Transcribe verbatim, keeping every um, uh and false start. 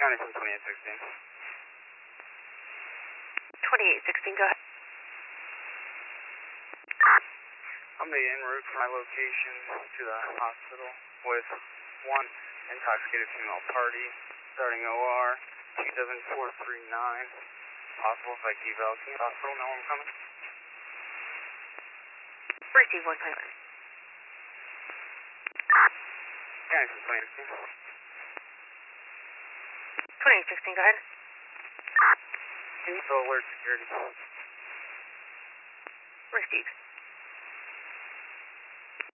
County from twenty-eight sixteen. twenty-eight sixteen, go ahead. I'm the en route from my location to the hospital with one intoxicated female party, starting O R two seven four three nine. Possible psych eval. Can you hospital know I'm coming? Receive one point one. County from twenty-eight sixteen. twenty-eight sixteen, go ahead. Can you fill alert security? Received.